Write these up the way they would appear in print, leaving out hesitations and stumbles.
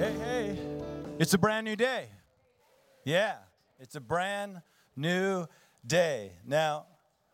Hey, hey, it's a brand new day. Yeah, it's a brand new day. Now,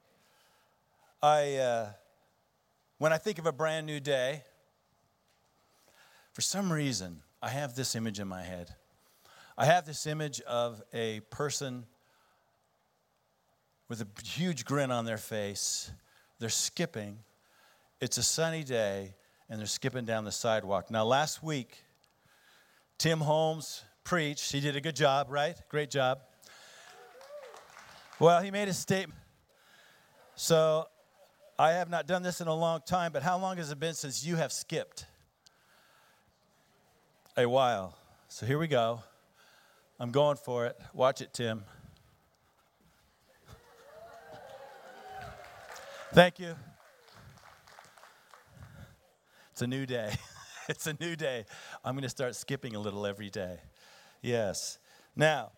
when I think of a brand new day, for some reason, I have this image in my head. I have this image of a person with a huge grin on their face. They're skipping. It's a sunny day, and they're skipping down the sidewalk. Now, last week, Tim Holmes preached. He did a good job, right? Great job. Well, he made a statement. So, I have not done this in a long time, but how long has it been since you have skipped? A while. So here we go. I'm going for it. Watch it, Tim. Thank you. It's a new day. It's a new day. I'm going to start skipping a little every day. Yes. Now,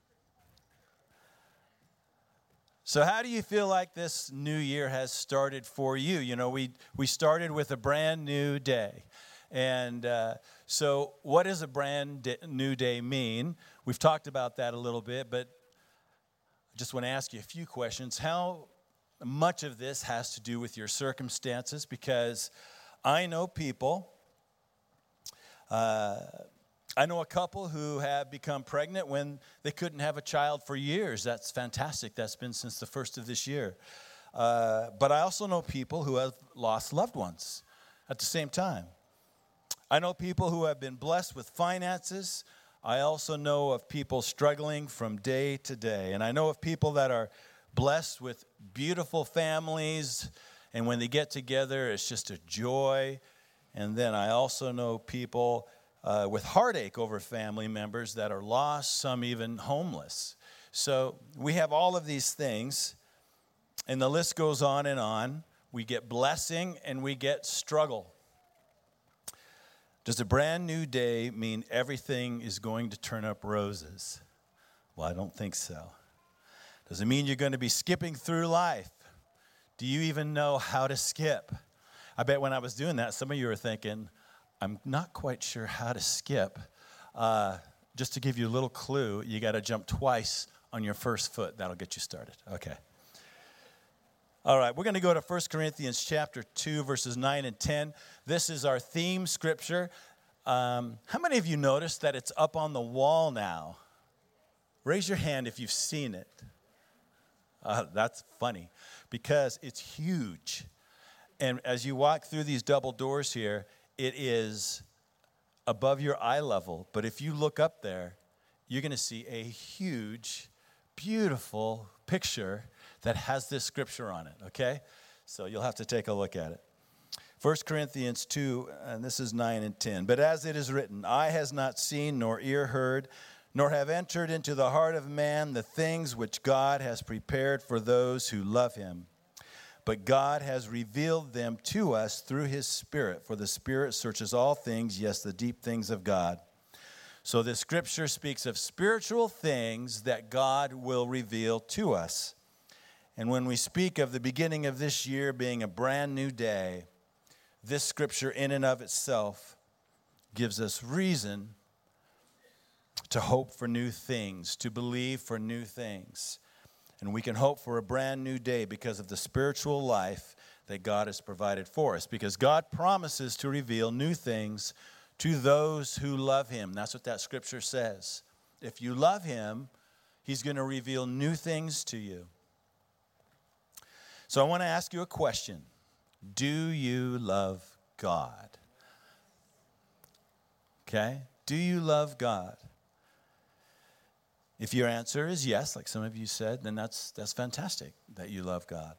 so how do you feel like this new year has started for you? You know, we started with a brand new day. And so what does a brand new day mean? We've talked about that a little bit, but I just want to ask you a few questions. How much of this has to do with your circumstances? Because I know people, I know a couple who have become pregnant when they couldn't have a child for years. That's fantastic. That's been since the first of this year. But I also know people who have lost loved ones at the same time. I know people who have been blessed with finances. I also know of people struggling from day to day. And I know of people that are blessed with beautiful families, and when they get together, it's just a joy. And then I also know people with heartache over family members that are lost, some even homeless. So we have all of these things, and the list goes on and on. We get blessing and we get struggle. Does a brand new day mean everything is going to turn up roses? Well, I don't think so. Does it mean you're going to be skipping through life? Do you even know how to skip? I bet when I was doing that, some of you were thinking, I'm not quite sure how to skip. Just to give you a little clue, you got to jump twice on your first foot. That'll get you started. Okay. All right, we're going to go to 1 Corinthians chapter 2, verses 9 and 10. This is our theme scripture. How many of you noticed that it's up on the wall now? Raise your hand if you've seen it. That's funny because it's huge. And as you walk through these double doors here, it is above your eye level. But if you look up there, you're going to see a huge, beautiful picture that has this scripture on it, okay? So you'll have to take a look at it. 1 Corinthians 2, and this is 9 and 10. But as it is written, eye has not seen, nor ear heard, nor have entered into the heart of man the things which God has prepared for those who love him. But God has revealed them to us through his Spirit. For the Spirit searches all things, yes, the deep things of God. So this scripture speaks of spiritual things that God will reveal to us. And when we speak of the beginning of this year being a brand new day, this scripture in and of itself gives us reason to hope for new things, to believe for new things. And we can hope for a brand new day because of the spiritual life that God has provided for us. Because God promises to reveal new things to those who love him. That's what that scripture says. If you love him, he's going to reveal new things to you. So I want to ask you a question. Do you love God? Okay? Do you love God? If your answer is yes, like some of you said, then that's fantastic that you love God.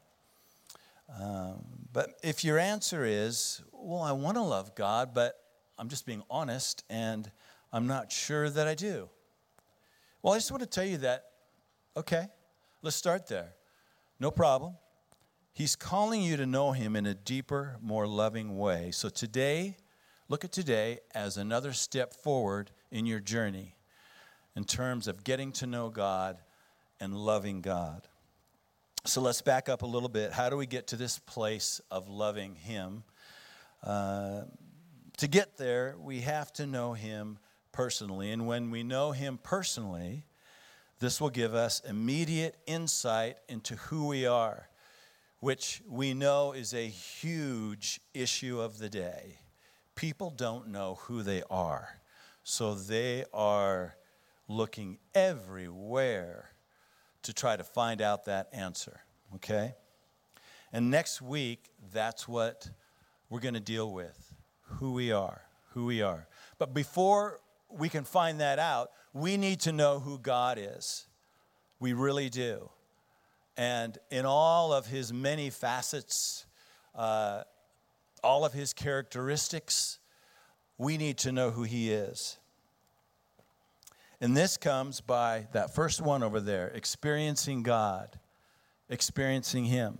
But if your answer is, well, I want to love God, but I'm just being honest, and I'm not sure that I do. Well, I just want to tell you that, okay, let's start there. No problem. He's calling you to know him in a deeper, more loving way. So today, look at today as another step forward in your journey in terms of getting to know God and loving God. So let's back up a little bit. How do we get to this place of loving him? To get there, we have to know him personally. And when we know him personally, this will give us immediate insight into who we are, which we know is a huge issue of the day. People don't know who they are, so they are looking everywhere to try to find out that answer, okay? And next week, that's what we're going to deal with, who we are. But before we can find that out, we need to know who God is. We really do. And in all of his many facets, all of his characteristics, we need to know who he is. And this comes by that first one over there, experiencing God, experiencing him.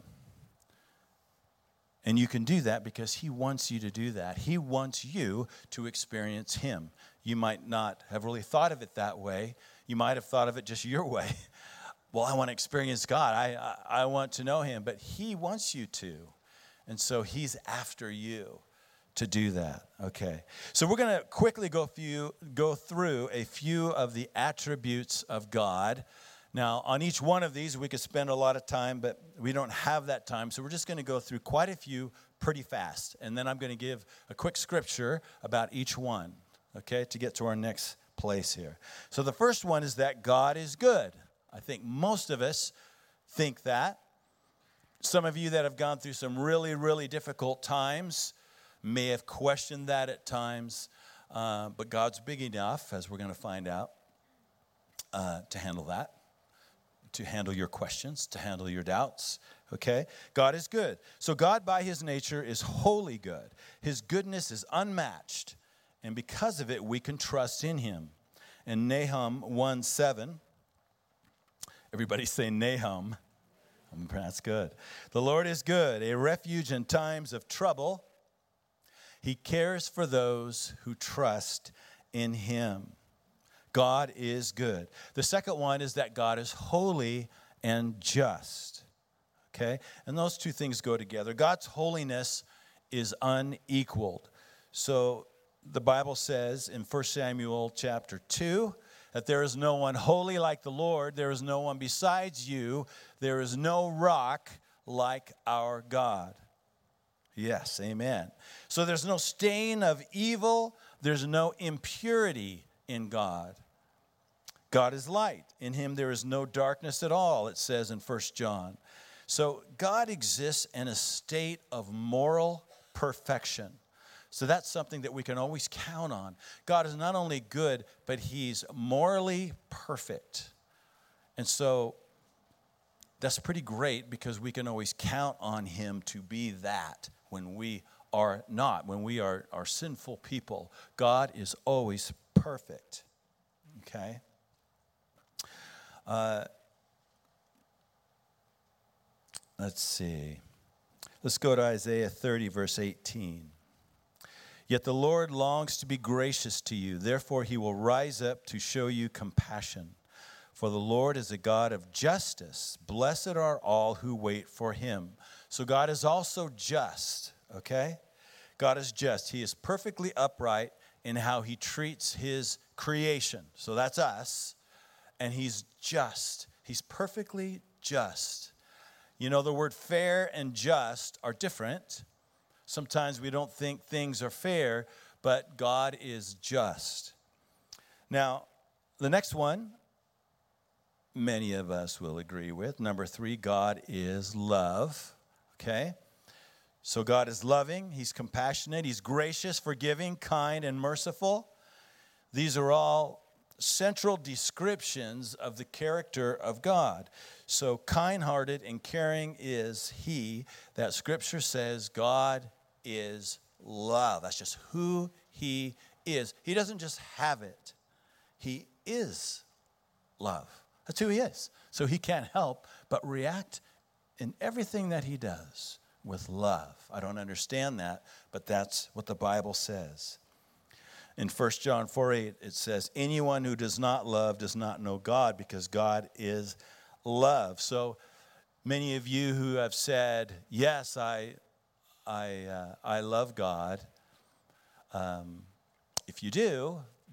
And you can do that because he wants you to do that. He wants you to experience him. You might not have really thought of it that way. You might have thought of it just your way. Well, I want to experience God. I want to know him. But he wants you to. And so he's after you to do that. Okay. So we're going to quickly go through a few of the attributes of God. Now, on each one of these, we could spend a lot of time, but we don't have that time. So we're just going to go through quite a few pretty fast. And then I'm going to give a quick scripture about each one, okay, to get to our next place here. So the first one is that God is good. I think most of us think that. Some of you that have gone through some really, really difficult times may have questioned that at times. But God's big enough, as we're going to find out, to handle that. To handle your questions, to handle your doubts, okay? God is good. So God, by his nature, is wholly good. His goodness is unmatched, and because of it, we can trust in him. In Nahum 1:7, everybody say Nahum. That's good. The Lord is good, a refuge in times of trouble. He cares for those who trust in him. God is good. The second one is that God is holy and just. Okay? And those two things go together. God's holiness is unequaled. So the Bible says in 1 Samuel chapter 2 that there is no one holy like the Lord. There is no one besides you. There is no rock like our God. Yes, amen. So there's no stain of evil. There's no impurity in God. God is light. In him there is no darkness at all, it says in 1 John. So God exists in a state of moral perfection. So that's something that we can always count on. God is not only good, but he's morally perfect. And so that's pretty great because we can always count on him to be that when we are not, when we are sinful people. God is always perfect. Okay? Let's see. Let's go to Isaiah 30, verse 18. Yet the Lord longs to be gracious to you. Therefore, he will rise up to show you compassion. For the Lord is a God of justice. Blessed are all who wait for him. So God is also just, okay? God is just. He is perfectly upright in how he treats his creation. So that's us. And he's just. He's perfectly just. You know, the word fair and just are different. Sometimes we don't think things are fair, but God is just. Now, the next one, many of us will agree with. Number 3, God is love. Okay? So God is loving. He's compassionate. He's gracious, forgiving, kind, and merciful. These are all central descriptions of the character of God. So kind-hearted and caring is he that Scripture says God is love. That's just who he is. He doesn't just have it. He is love. That's who he is. So he can't help but react in everything that he does with love. I don't understand that, but that's what the Bible says. In 1 John 4:8, it says, anyone who does not love does not know God, because God is love. So many of you who have said, yes, I love God. If you do,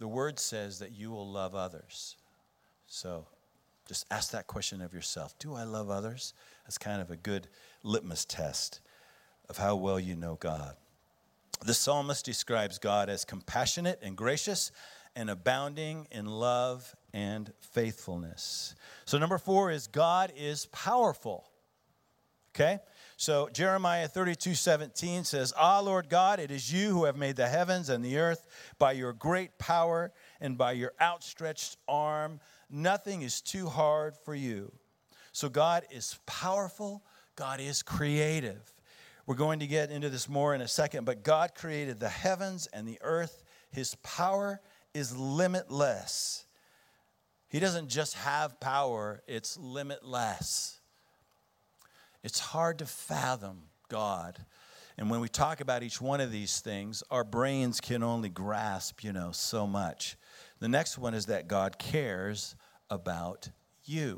the word says that you will love others. So just ask that question of yourself. Do I love others? That's kind of a good litmus test of how well you know God. The psalmist describes God as compassionate and gracious and abounding in love and faithfulness. So number 4 is God is powerful. Okay? So Jeremiah 32:17 says, "Ah, Lord God, it is you who have made the heavens and the earth by your great power and by your outstretched arm. Nothing is too hard for you." So God is powerful. God is creative. We're going to get into this more in a second, but God created the heavens and the earth. His power is limitless. He doesn't just have power, it's limitless. It's hard to fathom God. And when we talk about each one of these things, our brains can only grasp, so much. The next one is that God cares about you.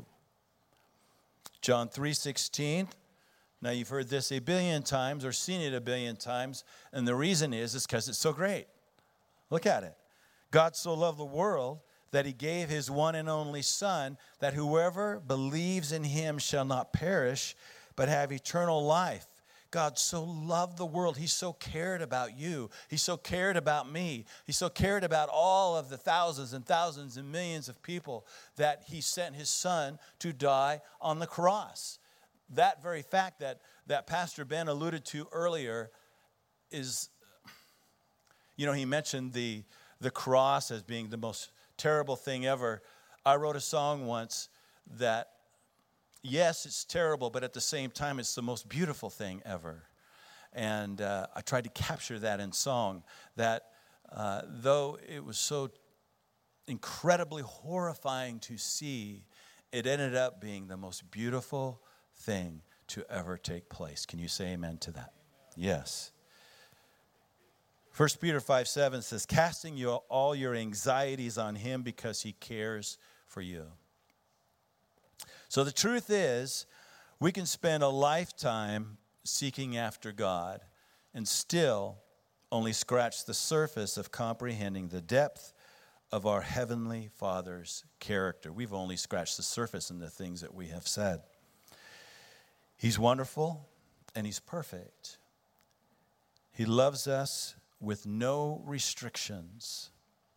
John 3:16. Now, you've heard this a billion times or seen it a billion times, and the reason is because it's so great. Look at it. God so loved the world that he gave his one and only Son, that whoever believes in him shall not perish, but have eternal life. God so loved the world. He so cared about you. He so cared about me. He so cared about all of the thousands and thousands and millions of people that he sent his Son to die on the cross. That very fact that Pastor Ben alluded to earlier is, he mentioned the cross as being the most terrible thing ever. I wrote a song once that, yes, it's terrible, but at the same time, it's the most beautiful thing ever. And I tried to capture that in song, that though it was so incredibly horrifying to see, it ended up being the most beautiful thing to ever take place. Can you say amen to that? Yes. 1 Peter 5:7 says, "Casting all your anxieties on him because he cares for you." So the truth is, we can spend a lifetime seeking after God and still only scratch the surface of comprehending the depth of our Heavenly Father's character. We've only scratched the surface in the things that we have said. He's wonderful and he's perfect. He loves us with no restrictions.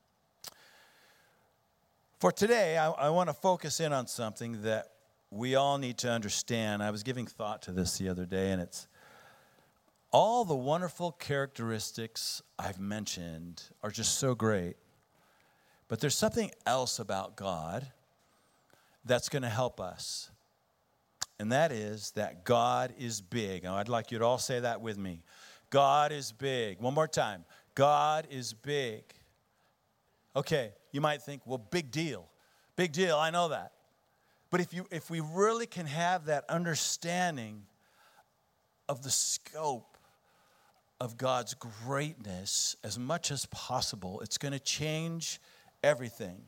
For today, I want to focus in on something that we all need to understand. I was giving thought to this the other day, and it's all the wonderful characteristics I've mentioned are just so great. But there's something else about God that's going to help us. And that is that God is big. Now, I'd like you to all say that with me. God is big. One more time. God is big. Okay, you might think, well, big deal. Big deal, I know that. But if we really can have that understanding of the scope of God's greatness as much as possible, it's going to change everything.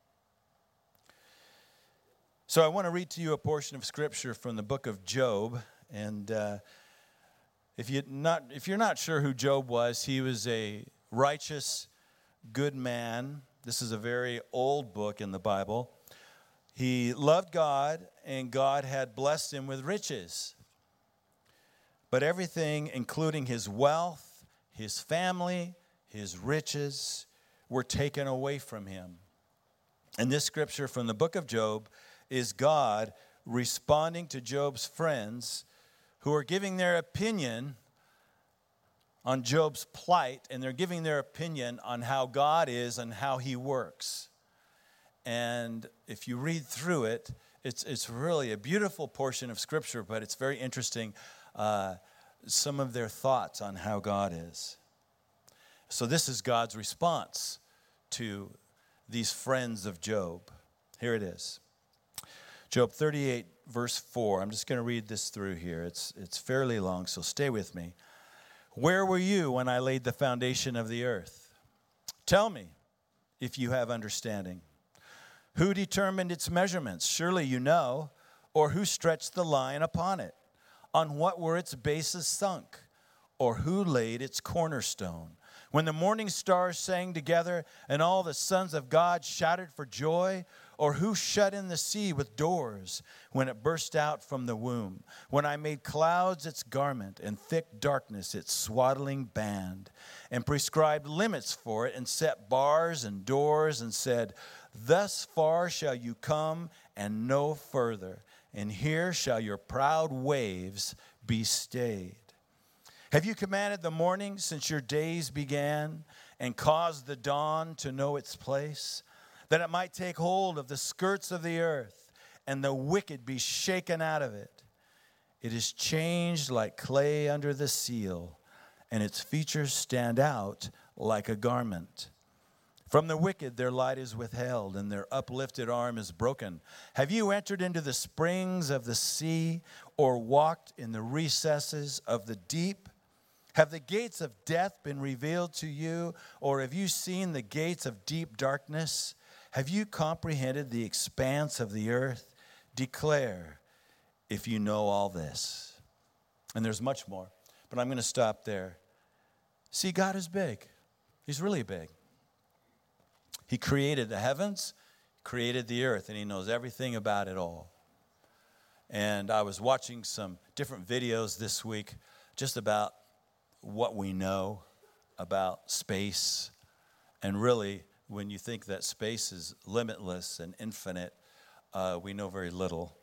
So I want to read to you a portion of Scripture from the book of Job. And if you're not sure who Job was, he was a righteous, good man. This is a very old book in the Bible. He loved God, and God had blessed him with riches. But everything, including his wealth, his family, his riches, were taken away from him. And this scripture from the book of Job is God responding to Job's friends who are giving their opinion on Job's plight, and they're giving their opinion on how God is and how he works. And if you read through it, it's really a beautiful portion of Scripture, but it's very interesting, some of their thoughts on how God is. So this is God's response to these friends of Job. Here it is. Job 38, verse 4. I'm just going to read this through here. It's fairly long, so stay with me. "Where were you when I laid the foundation of the earth? Tell me if you have understanding. Who determined its measurements? Surely you know. Or who stretched the line upon it? On what were its bases sunk? Or who laid its cornerstone? When the morning stars sang together and all the sons of God shouted for joy? Or who shut in the sea with doors when it burst out from the womb? When I made clouds its garment and thick darkness its swaddling band, and prescribed limits for it and set bars and doors and said, thus far shall you come and no further, and here shall your proud waves be stayed. Have you commanded the morning since your days began, and caused the dawn to know its place, that it might take hold of the skirts of the earth, and the wicked be shaken out of it? It is changed like clay under the seal, and its features stand out like a garment. From the wicked their light is withheld, and their uplifted arm is broken. Have you entered into the springs of the sea, or walked in the recesses of the deep? Have the gates of death been revealed to you, or have you seen the gates of deep darkness? Have you comprehended the expanse of the earth? Declare if you know all this. And there's much more, but I'm going to stop there. See, God is big. He's really big. He created the heavens, created the earth, and he knows everything about it all. And I was watching some different videos this week just about what we know about space. And really, when you think that space is limitless and infinite, we know very little.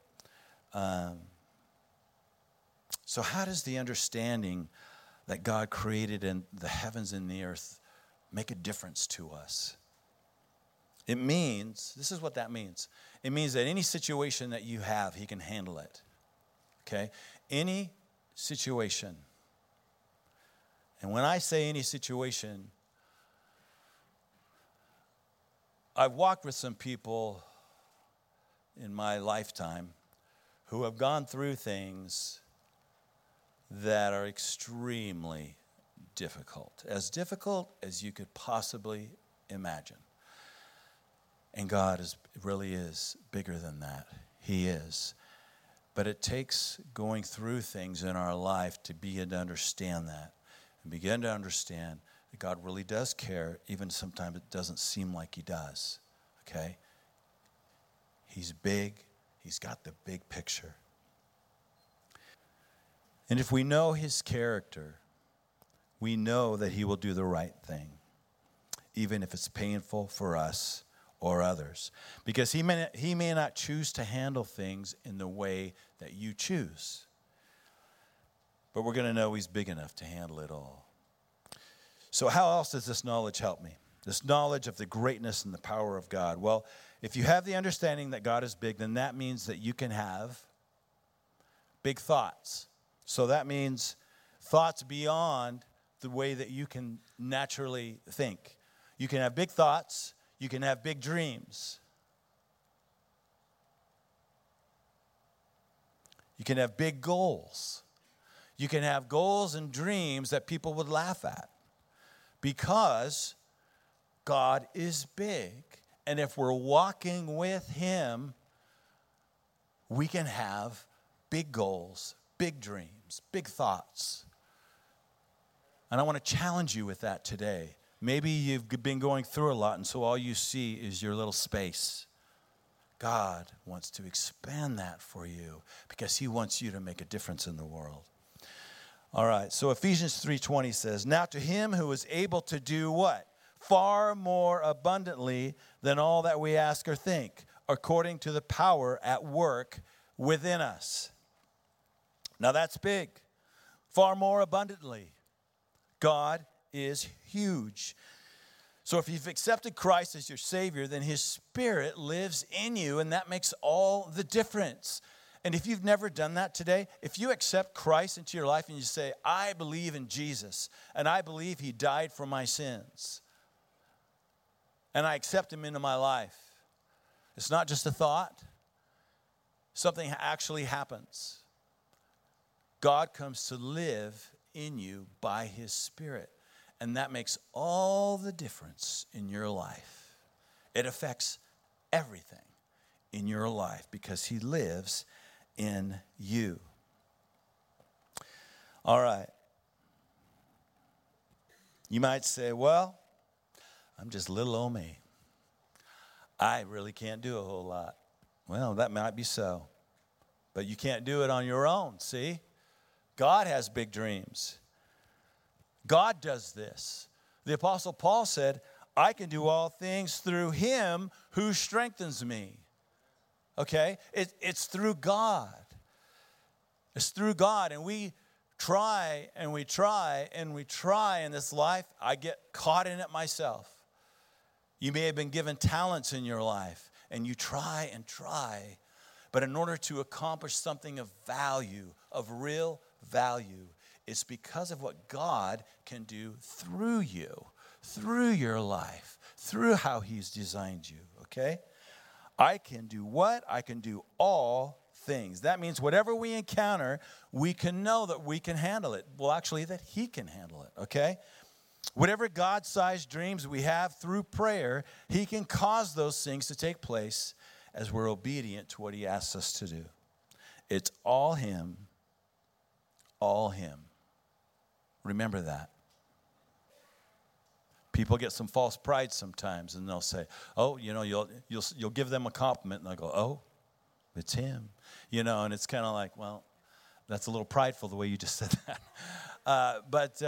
So how does the understanding that God created in the heavens and the earth make a difference to us? It means, this is what that means. It means that any situation that you have, he can handle it. Okay? Any situation. And when I say any situation, I've walked with some people in my lifetime who have gone through things that are extremely difficult as you could possibly imagine. And God really is bigger than that. He is. But it takes going through things in our life to begin to understand that. And begin to understand that God really does care, even sometimes it doesn't seem like he does. Okay? He's big. He's got the big picture. And if we know his character, we know that he will do the right thing, even if it's painful for us or others. Because he may not choose to handle things in the way that you choose. But we're going to know he's big enough to handle it all. So how else does this knowledge help me? This knowledge of the greatness and the power of God. Well, if you have the understanding that God is big, then that means that you can have big thoughts. So that means thoughts beyond the way that you can naturally think. You can have big thoughts. You can have big dreams. You can have big goals. You can have goals and dreams that people would laugh at because God is big. And if we're walking with him, we can have big goals, big dreams, big thoughts. And I want to challenge you with that today. Maybe you've been going through a lot, and so all you see is your little space. God wants to expand that for you because he wants you to make a difference in the world. All right, so Ephesians 3:20 says, now to him who is able to do what? Far more abundantly than all that we ask or think, according to the power at work within us. Now that's big. Far more abundantly. God is huge. So if you've accepted Christ as your Savior, then his Spirit lives in you, and that makes all the difference. And if you've never done that today, if you accept Christ into your life and you say, I believe in Jesus, and I believe he died for my sins, and I accept him into my life, it's not just a thought. Something actually happens. God comes to live in you by his Spirit. And that makes all the difference in your life. It affects everything in your life because he lives in you. All right. You might say, well, I'm just little old me. I really can't do a whole lot. Well, that might be so. But you can't do it on your own, see? God has big dreams. God does this. The Apostle Paul said, I can do all things through him who strengthens me. Okay? It's through God. It's through God. And we try and we try and we try in this life. I get caught in it myself. You may have been given talents in your life, and you try and try. But in order to accomplish something of value, of real value, it's because of what God can do through you, through your life, through how he's designed you, okay? I can do what? I can do all things. That means whatever we encounter, we can know that we can handle it. Well, actually, that he can handle it, okay? Whatever God-sized dreams we have through prayer, he can cause those things to take place as we're obedient to what he asks us to do. It's all him, all him. Remember that. People get some false pride sometimes, and they'll say, "Oh, you'll give them a compliment," and they'll go, "Oh, it's him," and it's kind of like, well, that's a little prideful the way you just said that, but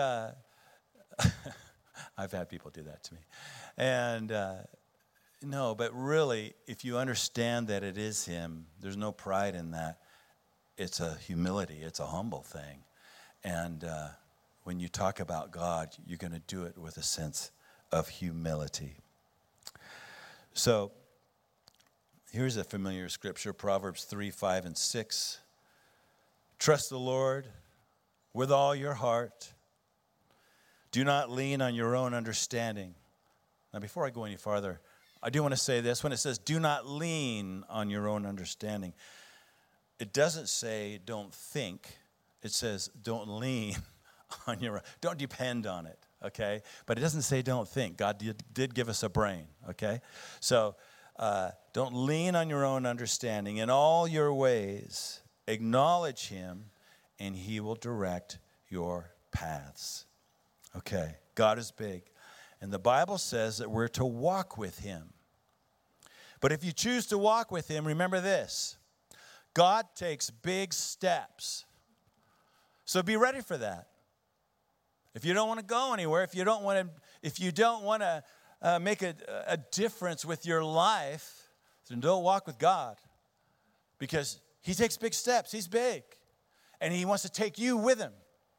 I've had people do that to me, and no, but really, if you understand that it is him, there's no pride in that. It's a humility. It's a humble thing, and when you talk about God, you're going to do it with a sense of humility. So here's a familiar scripture, Proverbs 3, 5, and 6. Trust the Lord with all your heart. Do not lean on your own understanding. Now, before I go any farther, I do want to say this. When it says, do not lean on your own understanding, it doesn't say don't think. It says don't lean on your own. Don't depend on it, okay? But it doesn't say don't think. God did give us a brain, okay? So don't lean on your own understanding. In all your ways, acknowledge him, and he will direct your paths. Okay, God is big. And the Bible says that we're to walk with him. But if you choose to walk with him, remember this. God takes big steps. So be ready for that. If you don't want to go anywhere, if you don't want to make a difference with your life, then don't walk with God. Because he takes big steps. He's big. And he wants to take you with him.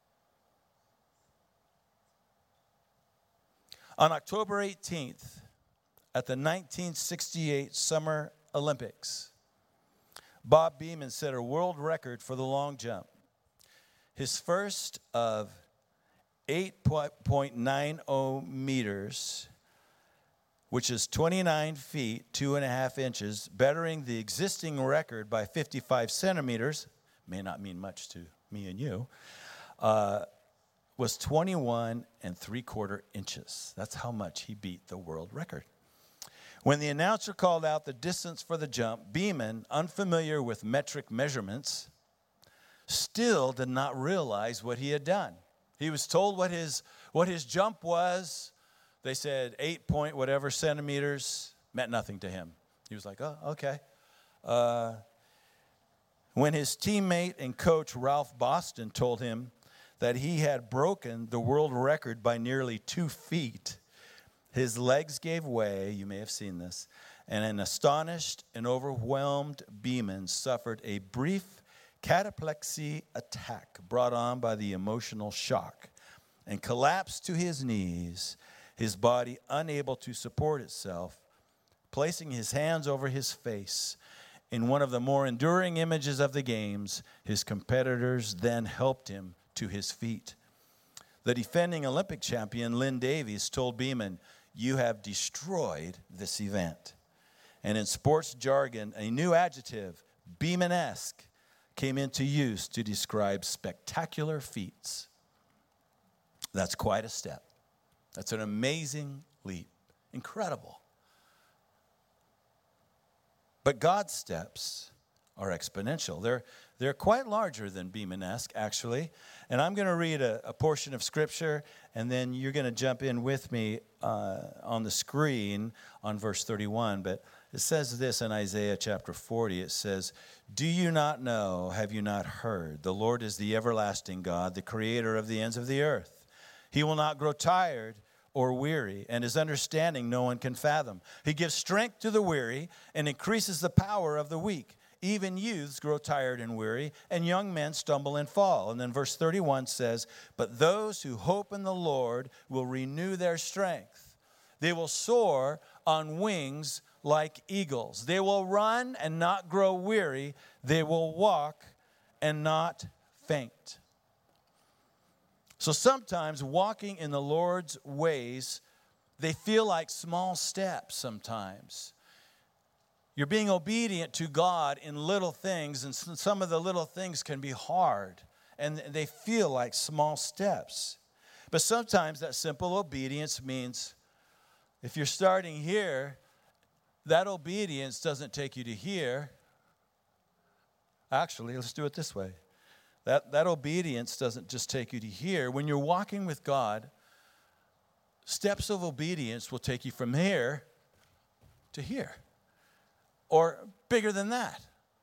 On October 18th, at the 1968 Summer Olympics, Bob Beamon set a world record for the long jump. His first of 8.90 meters, which is 29 feet, 2.5 inches, bettering the existing record by 55 centimeters, may not mean much to me and you, was 21 3/4 inches. That's how much he beat the world record. When the announcer called out the distance for the jump, Beamon, unfamiliar with metric measurements, still did not realize what he had done. He was told what his jump was. They said 8 point whatever centimeters, meant nothing to him. He was like, oh, okay. When his teammate and coach Ralph Boston told him that he had broken the world record by nearly 2 feet, his legs gave way, you may have seen this, and an astonished and overwhelmed Beamon suffered a brief cataplexy attack brought on by the emotional shock and collapsed to his knees, his body unable to support itself, placing his hands over his face. In one of the more enduring images of the games, his competitors then helped him to his feet. The defending Olympic champion, Lynn Davies, told Beamon, "You have destroyed this event." And in sports jargon, a new adjective, Beamon-esque, came into use to describe spectacular feats. That's quite a step. That's an amazing leap. Incredible. But God's steps are exponential. They're quite larger than Beemanesque, actually. And I'm going to read a portion of Scripture, and then you're going to jump in with me on the screen on verse 31. But it says this in Isaiah chapter 40. It says, "Do you not know, have you not heard? The Lord is the everlasting God, the creator of the ends of the earth. He will not grow tired or weary, and his understanding no one can fathom. He gives strength to the weary and increases the power of the weak. Even youths grow tired and weary, and young men stumble and fall." And then verse 31 says, "But those who hope in the Lord will renew their strength. They will soar on wings like eagles. They will run and not grow weary. They will walk and not faint." So sometimes walking in the Lord's ways, they feel like small steps sometimes. You're being obedient to God in little things, and some of the little things can be hard, and they feel like small steps. But sometimes that simple obedience means if you're starting here, that obedience doesn't take you to here. Actually, let's do it this way. That obedience doesn't just take you to here. When you're walking with God, steps of obedience will take you from here to here, or bigger than that.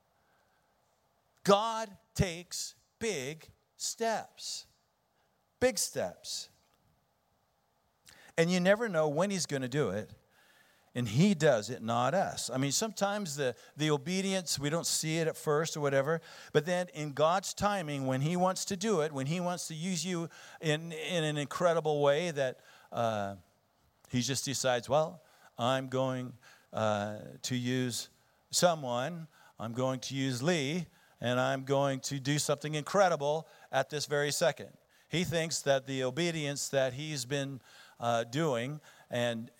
God takes big steps. Big steps. And you never know when he's going to do it. And he does it, not us. I mean, sometimes the obedience, we don't see it at first or whatever. But then in God's timing, when he wants to do it, when he wants to use you in an incredible way that he just decides, well, I'm going to use someone. I'm going to use Lee, and I'm going to do something incredible at this very second. He thinks that the obedience that he's been doing and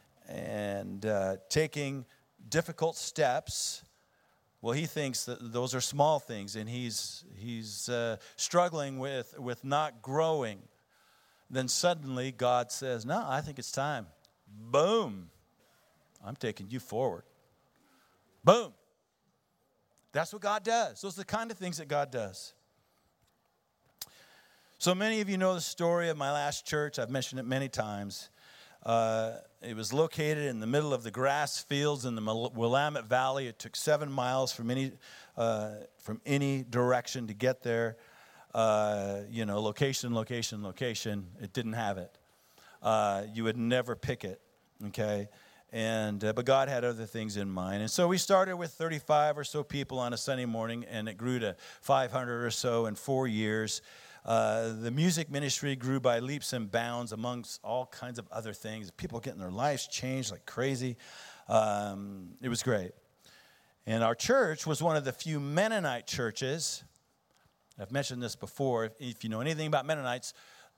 taking difficult steps, well, he thinks that those are small things, and he's struggling with not growing. Then suddenly God says, "No, I think it's time." Boom. I'm taking you forward. Boom. That's what God does. Those are the kind of things that God does. So many of you know the story of my last church. I've mentioned it many times. It was located in the middle of the grass fields in the Willamette Valley. It took 7 miles from any direction to get there. Location. It didn't have it. You would never pick it, okay? But God had other things in mind. And so we started with 35 or so people on a Sunday morning, and it grew to 500 or so in 4 years. The music ministry grew by leaps and bounds amongst all kinds of other things. People getting their lives changed like crazy. It was great. And our church was one of the few Mennonite churches. I've mentioned this before. If you know anything about Mennonites,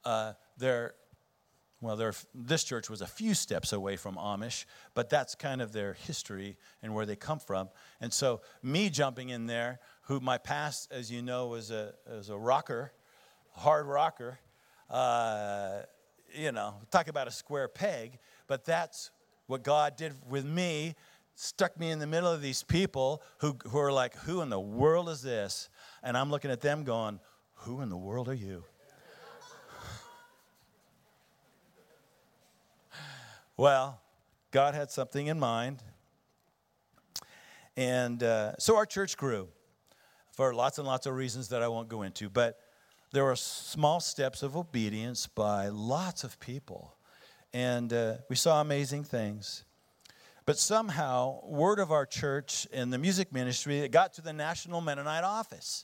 this church was a few steps away from Amish, but that's kind of their history and where they come from. And so me jumping in there, who my past, as you know, was a rocker, hard rocker, talk about a square peg, but that's what God did with me, stuck me in the middle of these people who are like, who in the world is this? And I'm looking at them going, who in the world are you? Well, God had something in mind. And so our church grew for lots and lots of reasons that I won't go into, but there were small steps of obedience by lots of people, and we saw amazing things. But somehow, word of our church and the music ministry, it got to the National Mennonite office,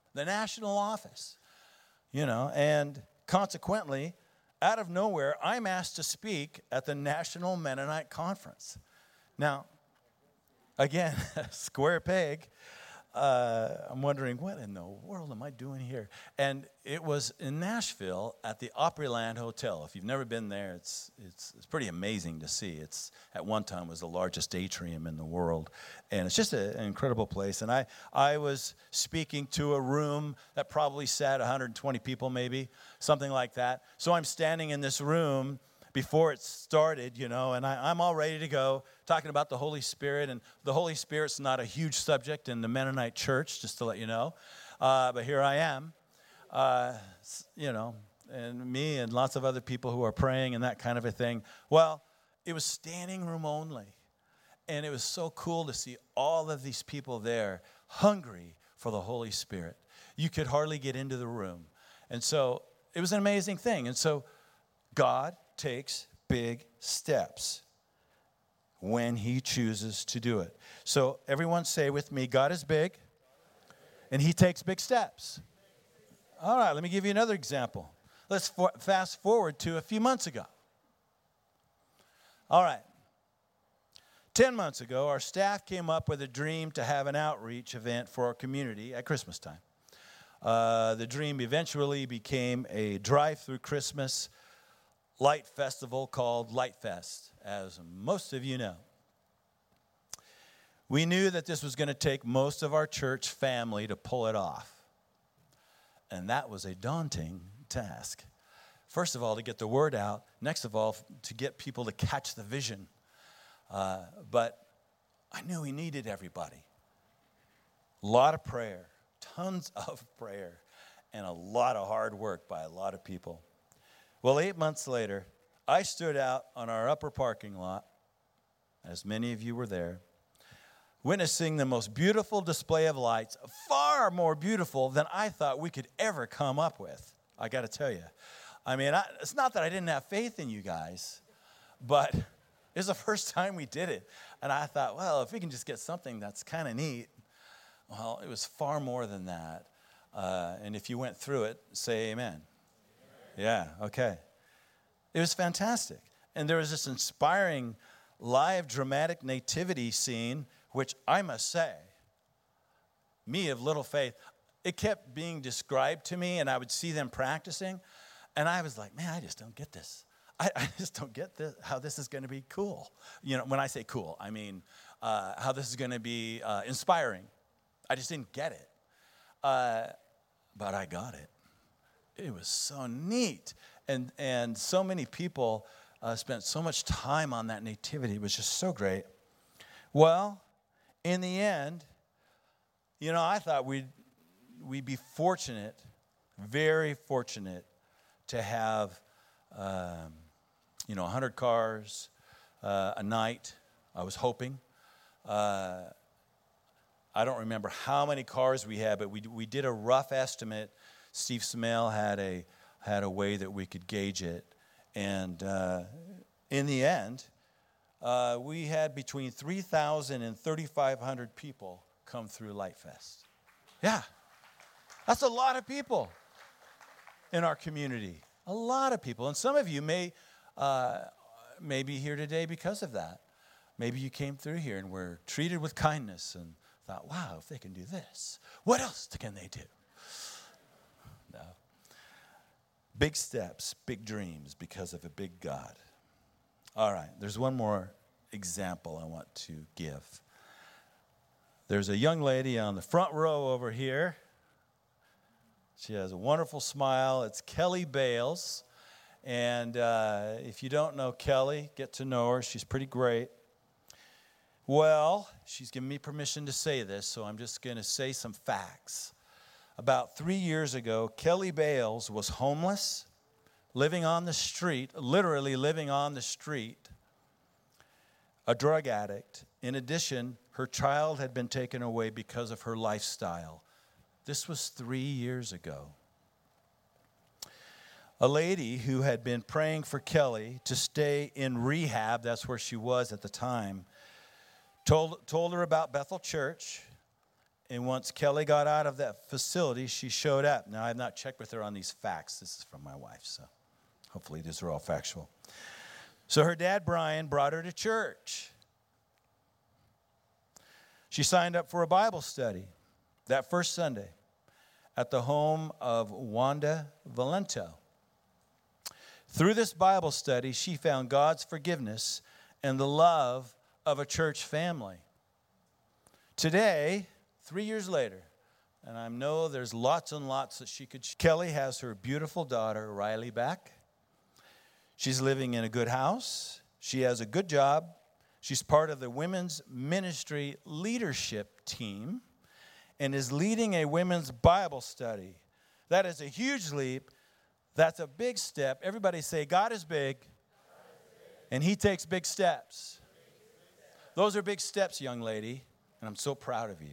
and consequently, out of nowhere, I'm asked to speak at the National Mennonite Conference. Now, again, square peg. I'm wondering, what in the world am I doing here? And it was in Nashville at the Opryland Hotel. If you've never been there, it's pretty amazing to see. It's at one time was the largest atrium in the world, and it's just an incredible place. And I was speaking to a room that probably sat 120 people, maybe something like that. So I'm standing in this room before it started, and I'm all ready to go, talking about the Holy Spirit. And the Holy Spirit's not a huge subject in the Mennonite church, just to let you know. But here I am, and me and lots of other people who are praying and that kind of a thing. Well, it was standing room only. And it was so cool to see all of these people there hungry for the Holy Spirit. You could hardly get into the room. And so it was an amazing thing. And so God takes big steps when he chooses to do it. So everyone say with me, God is big, and he takes big steps. All right, let me give you another example. Let's fast forward to a few months ago. All right. 10 months ago, our staff came up with a dream to have an outreach event for our community at Christmas time. The dream eventually became a drive-through Christmas light festival called Light Fest, as most of you know. We knew that this was going to take most of our church family to pull it off. And that was a daunting task. First of all, to get the word out. Next of all, to get people to catch the vision. But I knew we needed everybody. A lot of prayer, tons of prayer, and a lot of hard work by a lot of people. Well, 8 months later, I stood out on our upper parking lot, as many of you were there, witnessing the most beautiful display of lights, far more beautiful than I thought we could ever come up with. I got to tell you. I mean, it's not that I didn't have faith in you guys, but it was the first time we did it. And I thought, well, if we can just get something that's kind of neat. Well, it was far more than that. And if you went through it, say amen. Yeah, okay. It was fantastic. And there was this inspiring live dramatic nativity scene, which I must say, me of little faith, it kept being described to me, and I would see them practicing, and I was like, man, I just don't get this. I just don't get this, how this is going to be cool. When I say cool, I mean how this is going to be inspiring. I just didn't get it. But I got it. It was so neat. And so many people spent so much time on that nativity. It was just so great. Well, in the end, I thought we'd be fortunate, very fortunate, to have 100 cars a night. I was hoping. I don't remember how many cars we had, but we did a rough estimate. Steve Smale had a way that we could gauge it, and in the end, we had between 3,000 and 3,500 people come through Light Fest. Yeah, that's a lot of people in our community. A lot of people, and some of you may be here today because of that. Maybe you came through here and were treated with kindness and thought, wow, if they can do this, what else can they do? No. Big steps, big dreams because of a big God. All right, there's one more example I want to give. There's a young lady on the front row over here. She has a wonderful smile. It's Kelly Bales. And if you don't know Kelly, get to know her. She's pretty great. Well, she's given me permission to say this, so I'm just going to say some facts. About 3 years ago, Kelly Bales was homeless, living on the street, literally living on the street, a drug addict. In addition, her child had been taken away because of her lifestyle. This was 3 years ago. A lady who had been praying for Kelly to stay in rehab, that's where she was at the time, told her about Bethel Church. And once Kelly got out of that facility, she showed up. Now, I have not checked with her on these facts. This is from my wife, so hopefully these are all factual. So her dad, Brian, brought her to church. She signed up for a Bible study that first Sunday at the home of Wanda Valento. Through this Bible study, she found God's forgiveness and the love of a church family. Today, 3 years later, and I know there's lots and lots that she could. Kelly has her beautiful daughter, Riley, back. She's living in a good house. She has a good job. She's part of the women's ministry leadership team and is leading a women's Bible study. That is a huge leap. That's a big step. Everybody say, God is big, and he takes big steps. Those are big steps, young lady, and I'm so proud of you.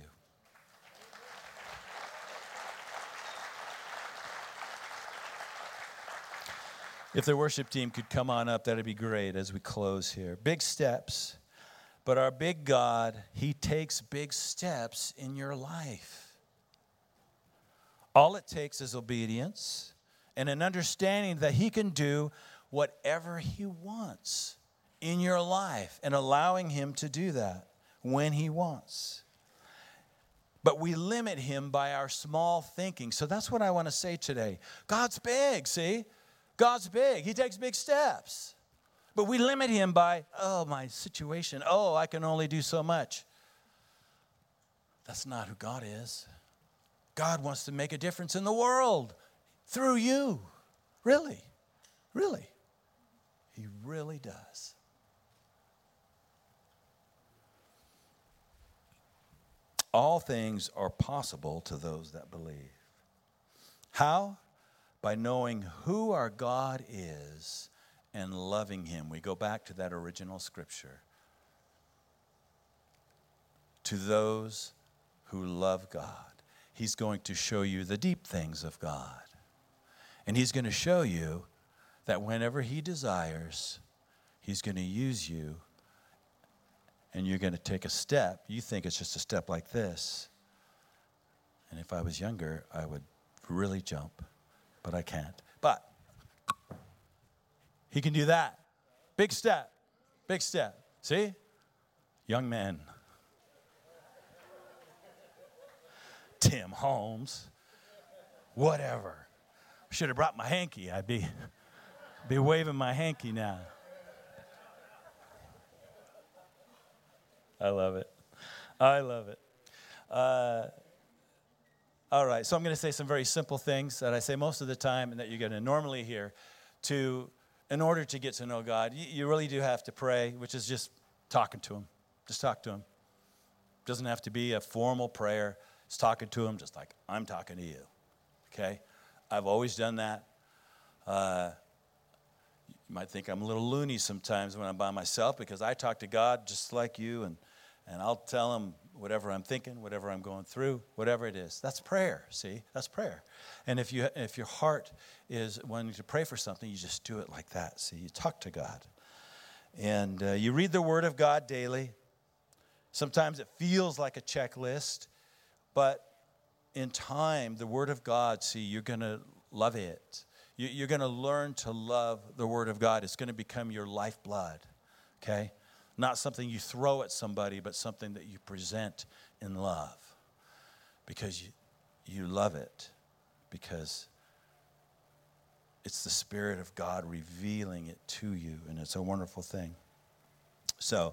If the worship team could come on up, that'd be great as we close here. Big steps. But our big God, he takes big steps in your life. All it takes is obedience and an understanding that he can do whatever he wants in your life and allowing him to do that when he wants. But we limit him by our small thinking. So that's what I want to say today. God's big, see? God's big. He takes big steps. But we limit him by, my situation. I can only do so much. That's not who God is. God wants to make a difference in the world through you. Really. Really. He really does. All things are possible to those that believe. How? By knowing who our God is and loving him. We go back to that original scripture. To those who love God, he's going to show you the deep things of God. And he's going to show you that whenever he desires, he's going to use you, and you're going to take a step. You think it's just a step like this. And if I was younger, I would really jump. But I can't. But he can do that. Big step. Big step. See? Young men. Tim Holmes. Whatever. Should have brought my hanky. I'd be waving my hanky now. I love it. I love it. All right, so I'm going to say some very simple things that I say most of the time and that you're going to normally hear. In order to get to know God, you really do have to pray, which is just talking to him. Just talk to him. Doesn't have to be a formal prayer. It's talking to him just like I'm talking to you. Okay? I've always done that. You might think I'm a little loony sometimes when I'm by myself because I talk to God just like you, and I'll tell him whatever I'm thinking, whatever I'm going through, whatever it is. That's prayer, see? That's prayer. And if your heart is wanting to pray for something, you just do it like that. See, you talk to God. And you read the Word of God daily. Sometimes it feels like a checklist, but in time, the Word of God, see, you're going to love it. You're going to learn to love the Word of God. It's going to become your lifeblood, okay? Not something you throw at somebody, but something that you present in love because you love it, because it's the Spirit of God revealing it to you, and it's a wonderful thing. So,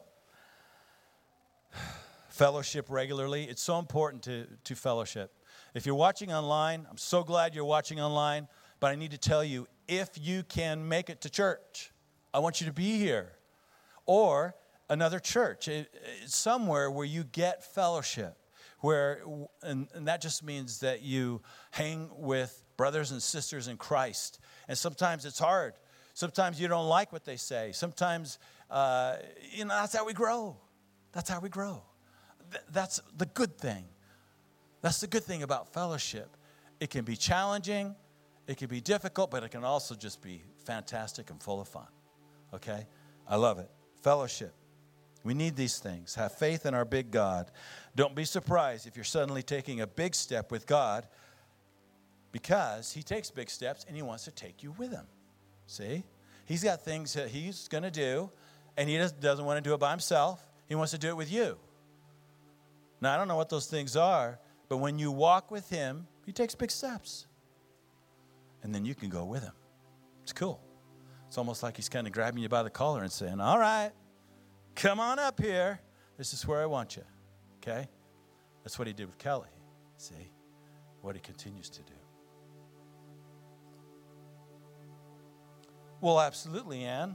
fellowship regularly. It's so important to fellowship. If you're watching online, I'm so glad you're watching online, but I need to tell you, if you can make it to church, I want you to be here. Or another church, somewhere where you get fellowship, and that just means that you hang with brothers and sisters in Christ. And sometimes it's hard. Sometimes you don't like what they say. Sometimes, that's how we grow. That's how we grow. That's the good thing. That's the good thing about fellowship. It can be challenging, it can be difficult, but it can also just be fantastic and full of fun. Okay? I love it. Fellowship. We need these things. Have faith in our big God. Don't be surprised if you're suddenly taking a big step with God, because he takes big steps and he wants to take you with him. See? He's got things that he's going to do, and he doesn't want to do it by himself. He wants to do it with you. Now, I don't know what those things are, but when you walk with him, he takes big steps. And then you can go with him. It's cool. It's almost like he's kind of grabbing you by the collar and saying, all right, come on up here. This is where I want you. Okay? That's what he did with Kelly. See? What he continues to do. Well, absolutely, Ann.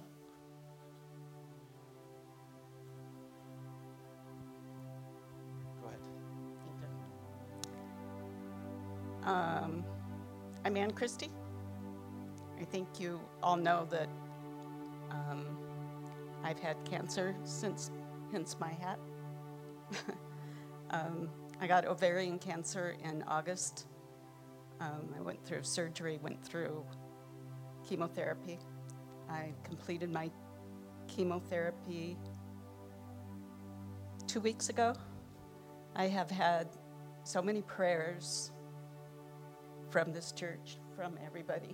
Go ahead. I'm Ann Christie. I think you all know that I've had cancer hence my hat. I got ovarian cancer in August. I went through surgery, went through chemotherapy. I completed my chemotherapy 2 weeks ago. I have had so many prayers from this church, from everybody.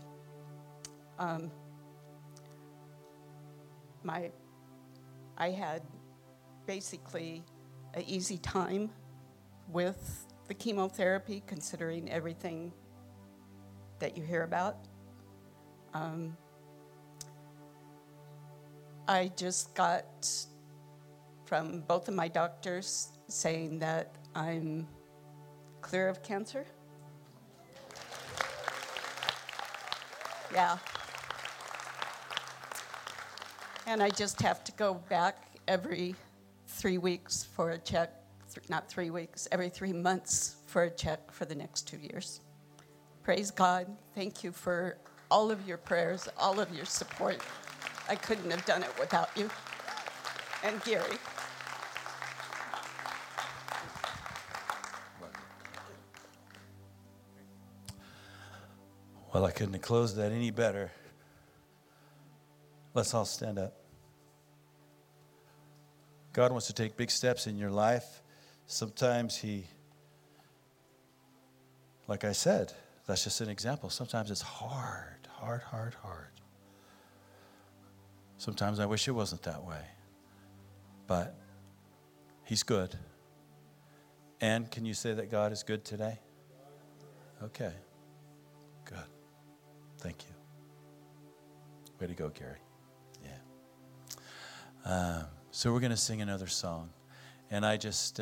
I had basically an easy time with the chemotherapy, considering everything that you hear about. I just got from both of my doctors saying that I'm clear of cancer. Yeah. And I just have to go back every 3 weeks for a check, not 3 weeks, every 3 months for a check for the next 2 years. Praise God. Thank you for all of your prayers, all of your support. I couldn't have done it without you. And Gary. Well, I couldn't have closed that any better. Let's all stand up. God wants to take big steps in your life. Sometimes He, like I said, that's just an example. Sometimes it's hard. Sometimes I wish it wasn't that way. But He's good. And can you say that God is good today? Okay. Good. Thank you. Way to go, Gary. Yeah. So we're going to sing another song. And I just,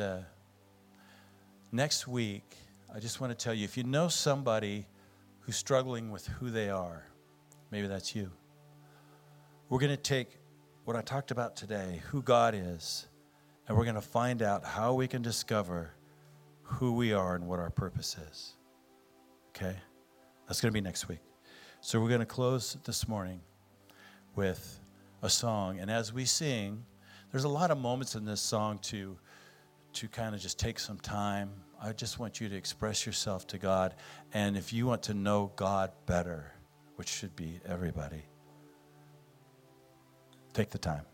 next week, I just want to tell you, if you know somebody who's struggling with who they are, maybe that's you. We're going to take what I talked about today, who God is, and we're going to find out how we can discover who we are and what our purpose is. Okay? That's going to be next week. So we're going to close this morning with a song. And as we sing, there's a lot of moments in this song to kind of just take some time. I just want you to express yourself to God. And if you want to know God better, which should be everybody, take the time.